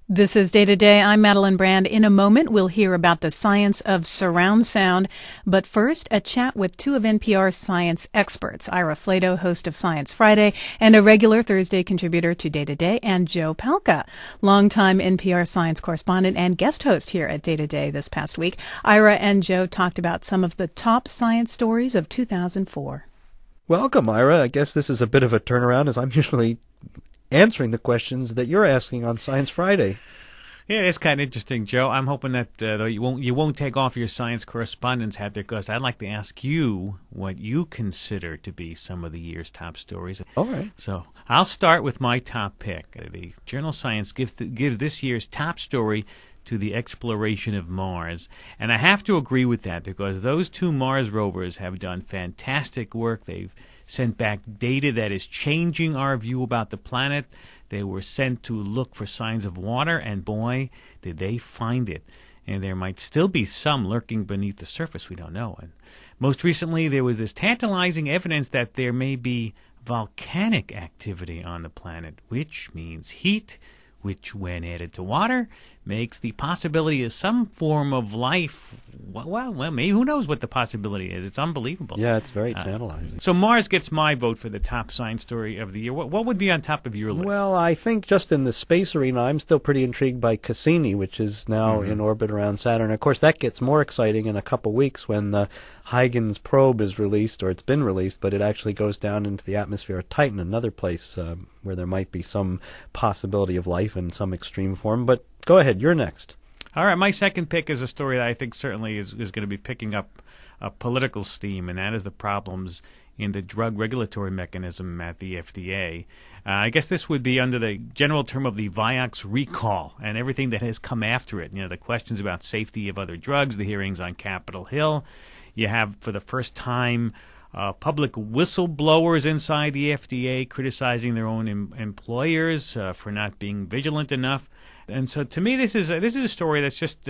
This is Day to Day. I'm Madeline Brand. In a moment, we'll hear about the science of surround sound. But first, a chat with two of NPR's science experts, Ira Flatow, host of Science Friday, and a regular Thursday contributor to Day to Day, and Joe Palca, longtime NPR science correspondent and guest host here at Day to Day this past week. Ira and Joe talked about some of the top science stories of 2004. Welcome, Ira. I guess this is a bit of a turnaround, as I'm usually answering the questions that you're asking on Science Friday. Yeah, it's kind of interesting, Joe. I'm hoping that though you won't take off your science correspondent's hat, because I'd like to ask you what you consider to be some of the year's top stories. All right. So I'll start with my top pick. The journal Science gives this year's top story to the exploration of Mars. And I have to agree with that, because those two Mars rovers have done fantastic work. They've sent back data that is changing our view about the planet. They were sent to look for signs of water, and boy, did they find it. And there might still be some lurking beneath the surface. We don't know. And most recently, there was this tantalizing evidence that there may be volcanic activity on the planet, which means heat, which, when added to water, makes the possibility of some form of life, well, maybe who knows what the possibility is. It's unbelievable. Yeah, it's very tantalizing. So Mars gets my vote for the top science story of the year. What would be on top of your list? Well, I think just in the space arena, I'm still pretty intrigued by Cassini, which is now in orbit around Saturn. Of course, that gets more exciting in a couple weeks when the Huygens probe is released, or it's been released, but it actually goes down into the atmosphere of Titan, another place where there might be some possibility of life in some extreme form. But go ahead, you're next. All right, my second pick is a story that I think certainly is going to be picking up political steam, and that is the problems in the drug regulatory mechanism at the FDA. I guess this would be under the general term of the Vioxx recall and everything that has come after it. You know, the questions about safety of other drugs, the hearings on Capitol Hill. You have, for the first time, public whistleblowers inside the FDA criticizing their own employers for not being vigilant enough. And so, to me, this is a story that's just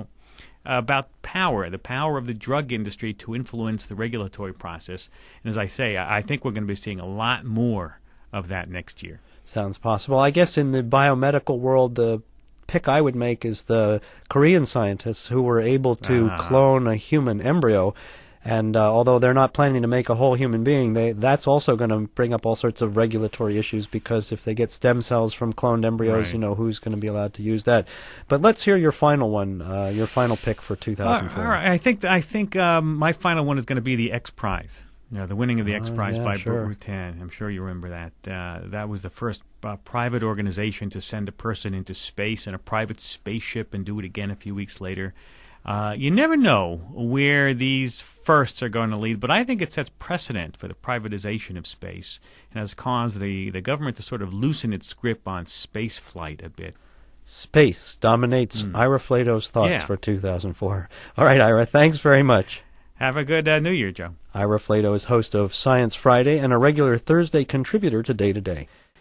about power, the power of the drug industry to influence the regulatory process. And as I say, I think we're going to be seeing a lot more of that next year. Sounds possible. I guess in the biomedical world, the pick I would make is the Korean scientists who were able to clone a human embryo. And although they're not planning to make a whole human being, that's also going to bring up all sorts of regulatory issues, because if they get stem cells from cloned embryos, right, you know, who's going to be allowed to use that. But let's hear your final one, your final pick for 2004. All right. I think my final one is going to be the X Prize. You know, the winning of the X Prize by Bhutan. I'm sure you remember that. That was the first private organization to send a person into space in a private spaceship and do it again a few weeks later. You never know where these firsts are going to lead, but I think it sets precedent for the privatization of space and has caused the government to sort of loosen its grip on space flight a bit. Space dominates Ira Flatow's thoughts for 2004. All right, Ira, thanks very much. Have a good New Year, Joe. Ira Flatow is host of Science Friday and a regular Thursday contributor to Day to Day.